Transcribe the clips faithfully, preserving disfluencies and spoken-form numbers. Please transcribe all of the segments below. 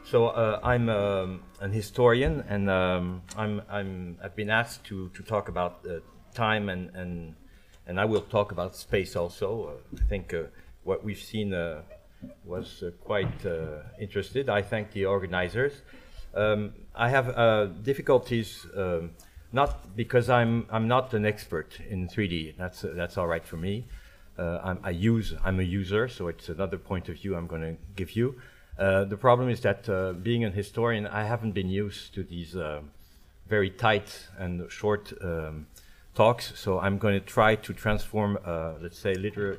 So uh, I'm um, an historian, and um, I'm, I'm, I've been asked to, to talk about uh, time, and, and, and I will talk about space also. Uh, I think uh, what we've seen uh, was uh, quite uh, interested. I thank the organizers. Um, I have uh, difficulties, um, not because I'm, I'm not an expert in three D. That's, uh, that's all right for me. Uh, I'm, I use, I'm a user, so it's another point of view I'm going to give you. Uh, the problem is that uh, being an historian, I haven't been used to these uh, very tight and short um, talks, so I'm going to try to transform, uh, let's say, literary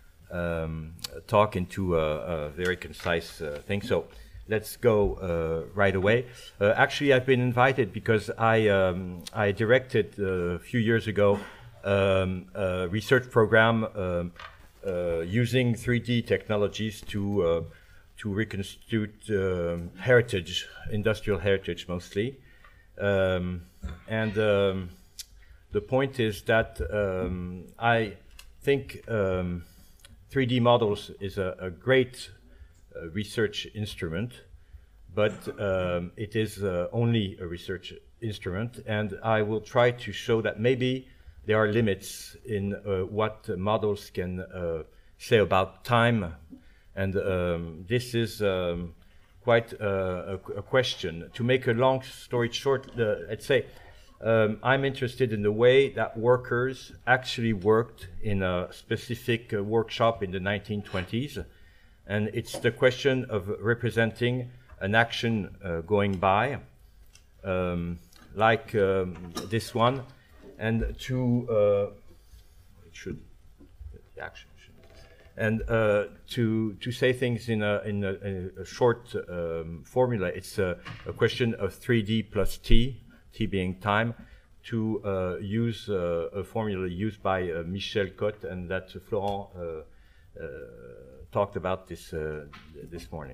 um, talk into a, a very concise uh, thing. So let's go uh, right away. Uh, actually, I've been invited because I, um, I directed uh, a few years ago um, a research program um, uh, using three D technologies to uh, to reconstitute um, heritage, industrial heritage mostly. Um, and um, the point is that um, I think um, three D models is a, a great uh, research instrument, but um, it is uh, only a research instrument, and I will try to show that maybe there are limits in uh, what uh, models can uh, say about time. And um, this is um, quite uh, a, a question. To make a long story short, uh, let's say um, I'm interested in the way that workers actually worked in a specific uh, workshop in the nineteen twenties. And it's the question of representing an action uh, going by, um, like um, this one, and to, uh, it should, the action. And uh, to to say things in a in a, in a short um, formula, it's a, a question of three D plus t, t being time, to uh, use uh, a formula used by uh, Michel Cotte, and that Florent uh, uh, talked about this uh, this morning.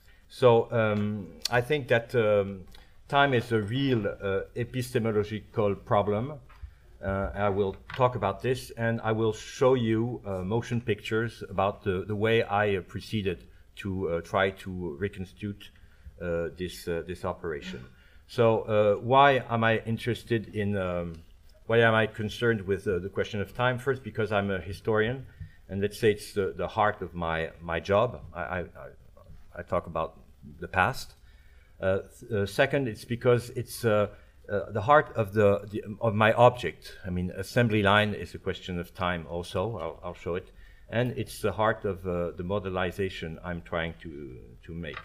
So um, I think that um, time is a real uh, epistemological problem. Uh, I will talk about this, and I will show you uh, motion pictures about the, the way I uh, proceeded to uh, try to reconstitute uh, this uh, this operation. So uh, why am I interested in, um, why am I concerned with uh, the question of time? First, because I'm a historian, and let's say it's the, the heart of my, my job. I, I, I talk about the past. Uh, th uh, second, it's because it's uh, Uh, the heart of the, the of my object. I mean, assembly line is a question of time also. I'll, I'll show it, and it's the heart of uh, the modelization I'm trying to to make.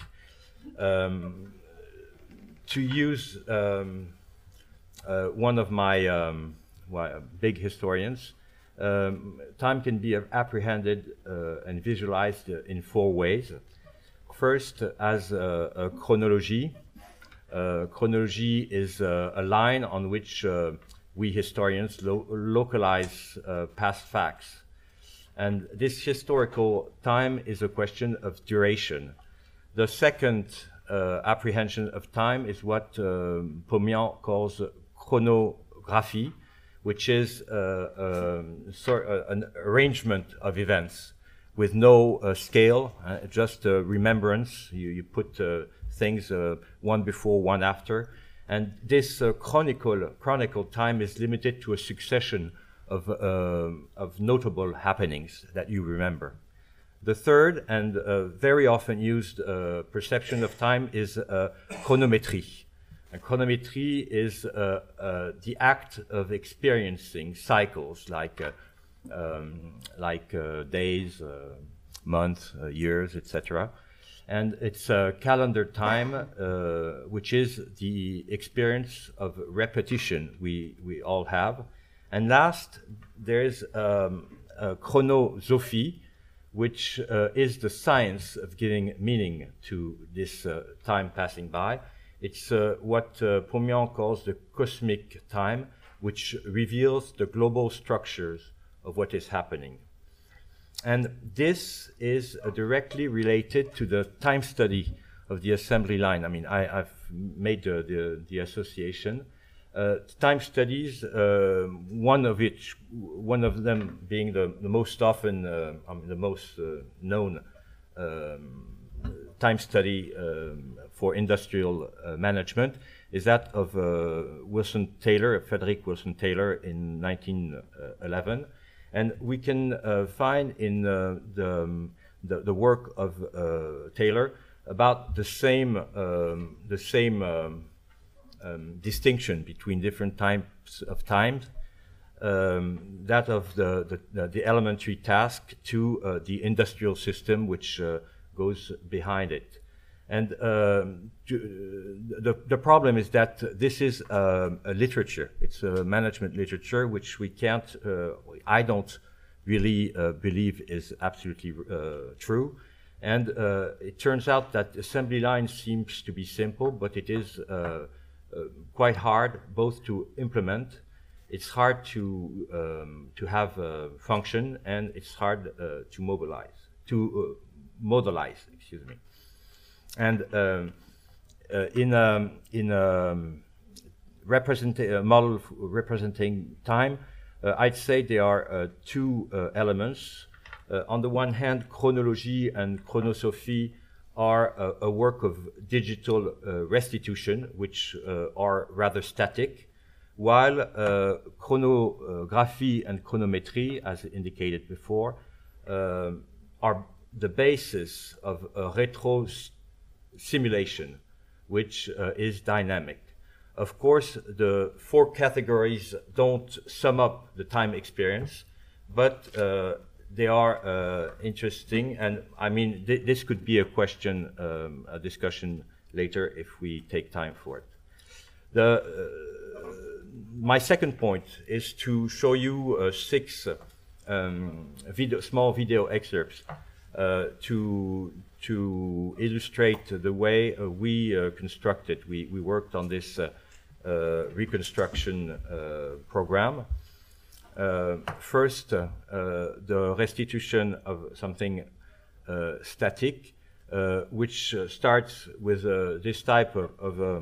Um, to use um, uh, one of my um, well, big historians, um, time can be apprehended uh, and visualized uh, in four ways. First, as a, a chronology. Uh, chronology is uh, a line on which uh, we historians lo localize uh, past facts. And this historical time is a question of duration. The second uh, apprehension of time is what uh, Pomian calls chronographie, which is uh, um, sort uh, an arrangement of events with no uh, scale, uh, just uh, remembrance. You, you put uh, things uh, one before, one after. And this uh, chronicle, chronicle time is limited to a succession of, uh, of notable happenings that you remember. The third and uh, very often used uh, perception of time is uh, chronometry. And chronometry is uh, uh, the act of experiencing cycles like, uh, um, like uh, days, uh, months, uh, years, et cetera. And it's a calendar time, uh, which is the experience of repetition we, we all have. And last, there's um, a chronosophie, which uh, is the science of giving meaning to this uh, time passing by. It's uh, what uh, Pomian calls the cosmic time, which reveals the global structures of what is happening. And this is uh, directly related to the time study of the assembly line. I mean, I, I've made the, the, the association. Uh, time studies, uh, one of which, one of them being the, the most often, uh, I mean, the most uh, known um, time study um, for industrial uh, management is that of uh, Wilson Taylor, Frederick Wilson Taylor, in nineteen eleven. And we can uh, find in uh, the, um, the, the work of uh, Taylor about the same, um, the same um, um, distinction between different types of times, um, that of the, the, the elementary task to uh, the industrial system which uh, goes behind it. And um, the, the problem is that this is um, a literature. It's a management literature which we can't, uh, I don't really uh, believe is absolutely uh, true. And uh, it turns out that assembly line seems to be simple, but it is uh, uh, quite hard both to implement, it's hard to, um, to have a function, and it's hard uh, to mobilize, to uh, modelize, excuse me. And um, uh, in a in a represent a model representing time, uh, I'd say there are uh, two uh, elements. Uh, on the one hand, chronology and chronosophie are uh, a work of digital uh, restitution, which uh, are rather static, while uh, chronography and chronometry, as indicated before, uh, are the basis of a retro simulation, which uh, is dynamic. Of course, the four categories don't sum up the time experience, but uh, they are uh, interesting, and I mean, th this could be a question, um, a discussion later if we take time for it. The, uh, my second point is to show you uh, six uh, um, video, small video excerpts uh, to to illustrate the way uh, we uh, constructed. We, we worked on this uh, uh, reconstruction uh, program. Uh, first, uh, uh, the restitution of something uh, static, uh, which uh, starts with uh, this type of, of, uh,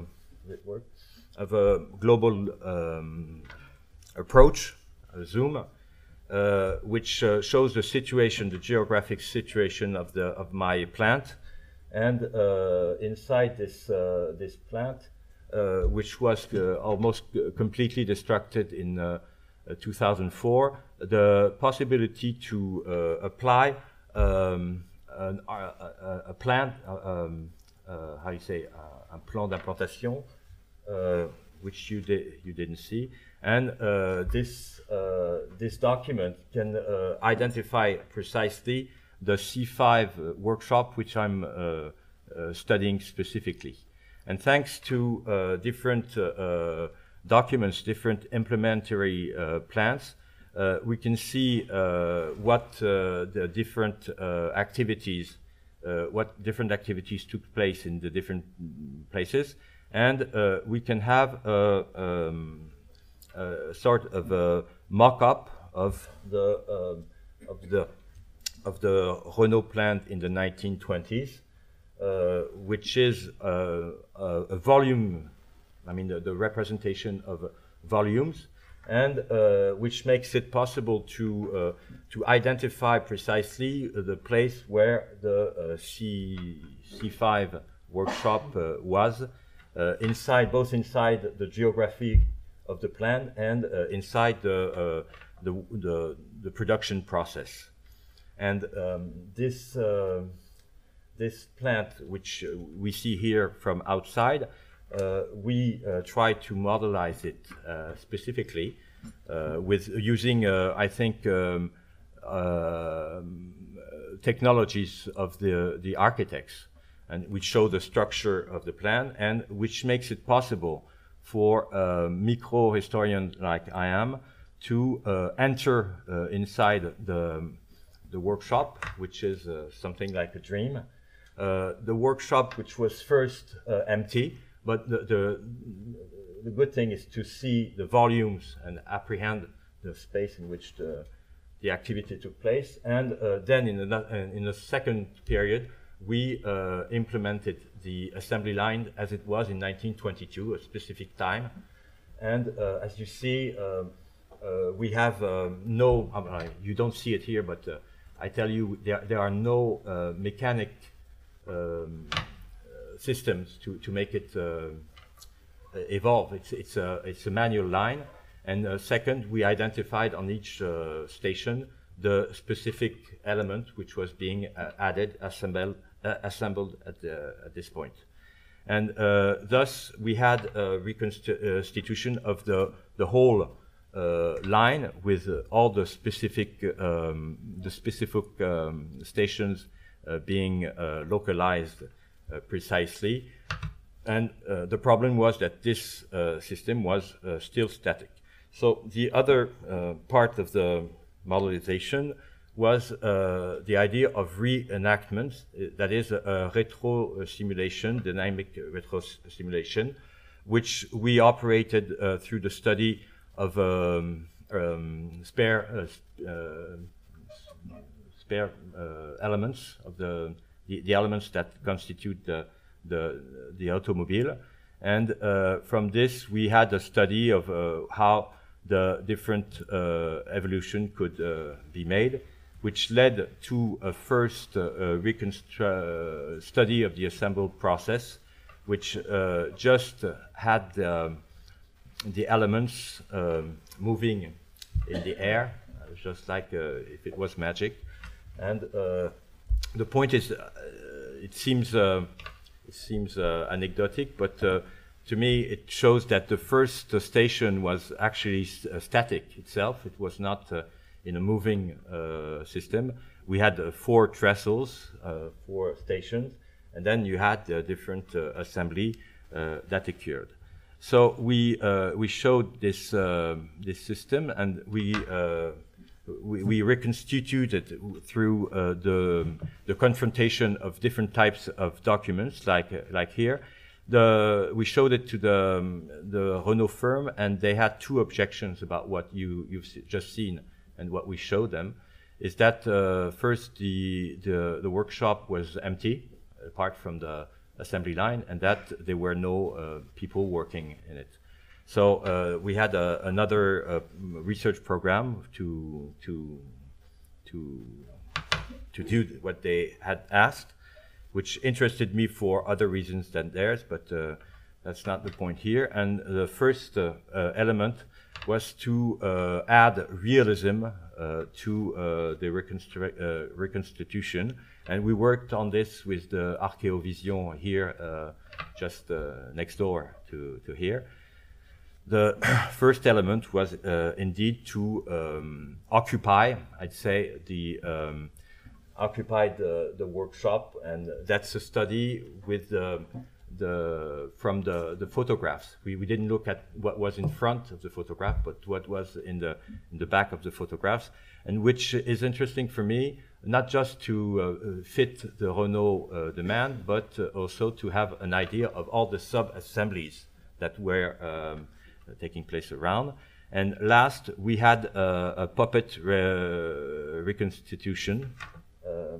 of a global um, approach, a zoom, Uh, which uh, shows the situation, the geographic situation of the of my plant, and uh, inside this uh, this plant, uh, which was uh, almost completely destructed in uh, two thousand four, the possibility to uh, apply um, an, uh, a, a plant, uh, um, uh, how you say, uh, un plan d'implantation, uh, which you did you didn't see. And uh, this, uh, this document can uh, identify precisely the C five uh, workshop, which I'm uh, uh, studying specifically. And thanks to uh, different uh, uh, documents, different implementary uh, plans, uh, we can see uh, what uh, the different uh, activities, uh, what different activities took place in the different places. And uh, we can have a, um, Uh, sort of a mock-up of the uh, of the of the Renault plant in the nineteen twenties, uh, which is uh, a, a volume. I mean, the, the representation of uh, volumes, and uh, which makes it possible to uh, to identify precisely the place where the uh, C C5 workshop uh, was, uh, inside both inside the geography of the plant and uh, inside the, uh, the, the the production process. And um, this uh, this plant, which uh, we see here from outside, uh, we uh, try to modelize it uh, specifically uh, with using, uh, I think, um, uh, technologies of the the architects, and which show the structure of the plant, and which makes it possible for a micro historian like I am to uh, enter uh, inside the, the workshop, which is uh, something like a dream. Uh, the workshop, which was first uh, empty, but the, the, the good thing is to see the volumes and apprehend the space in which the, the activity took place. And uh, then in the, in the second period, we uh, implemented the assembly line as it was in nineteen twenty-two, a specific time. And uh, as you see, uh, uh, we have uh, no, uh, you don't see it here, but uh, I tell you, there, there are no uh, mechanic um, systems to, to make it uh, evolve. It's, it's, a, it's a manual line. And uh, second, we identified on each uh, station the specific element which was being uh, added, assembled, uh, assembled at, the, at this point. And uh, thus, we had a reconstitution of the, the whole uh, line with uh, all the specific, um, the specific um, stations uh, being uh, localized uh, precisely. And uh, the problem was that this uh, system was uh, still static. So the other uh, part of the modelization was uh, the idea of reenactment, uh, that is a, a retro simulation, dynamic retro simulation, which we operated uh, through the study of um, um, spare uh, uh, spare uh, elements of the, the the elements that constitute the the, the automobile, and uh, from this we had a study of uh, how the different uh, evolution could uh, be made, which led to a first uh, uh, study of the assembled process, which uh, just uh, had um, the elements um, moving in the air, uh, just like uh, if it was magic. And uh, the point is, uh, it seems uh, it seems uh, anecdotic, but uh, to me, it shows that the first uh, station was actually uh, static itself. It was not uh, in a moving uh, system. We had uh, four trestles, uh, four stations, and then you had uh, different uh, assembly uh, that occurred. So we uh, we showed this uh, this system, and we uh, we, we reconstituted through uh, the the confrontation of different types of documents, like uh, like here. The, we showed it to the, um, the Renault firm, and they had two objections about what you, you've just seen and what we showed them. Is that uh, first the, the, the workshop was empty, apart from the assembly line, and that there were no uh, people working in it. So uh, we had a, another uh, research program to, to, to, to do what they had asked, which interested me for other reasons than theirs, but uh, that's not the point here. And the first uh, uh, element was to uh, add realism uh, to uh, the reconstru uh, reconstitution. And we worked on this with the Archeovision here, uh, just uh, next door to, to here. The first element was uh, indeed to um, occupy, I'd say, the um, occupied the, the workshop, and that's a study with the, the from the, the photographs. We, we didn't look at what was in front of the photograph, but what was in the, in the back of the photographs, and which is interesting for me, not just to uh, fit the Renault uh, demand, but uh, also to have an idea of all the sub-assemblies that were um, taking place around. And last, we had uh, a puppet re reconstitution. Uh,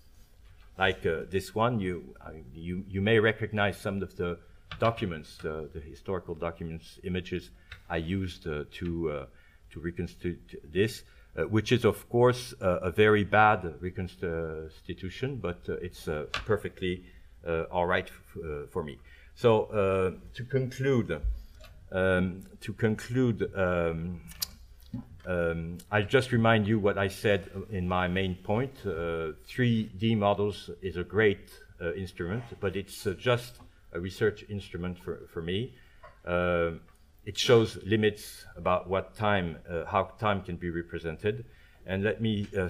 like uh, this one, you, uh, you you may recognize some of the documents, uh, the historical documents, images I used uh, to uh, to reconstitute this, uh, which is of course uh, a very bad reconstitution, but uh, it's uh, perfectly uh, all right f uh, for me. So uh, to conclude, um, to conclude. Um, Um, I'll just remind you what I said in my main point. Uh, three D models is a great uh, instrument, but it's uh, just a research instrument for, for me. Uh, it shows limits about what time, uh, how time can be represented. And let me uh,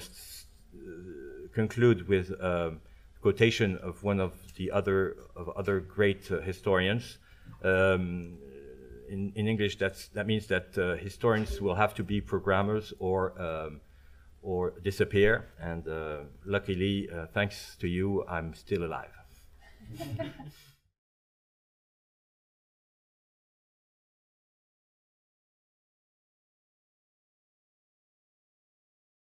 conclude with a quotation of one of the other, of other great uh, historians. Um, In, in English, that's, that means that uh, historians will have to be programmers or, um, or disappear. And uh, luckily, uh, thanks to you, I'm still alive.